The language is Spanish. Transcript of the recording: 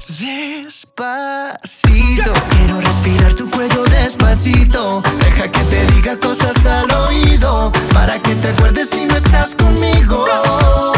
Despacito, quiero respirar tu cuello despacito. Deja que te diga cosas al oído, para que te acuerdes si no estás conmigo.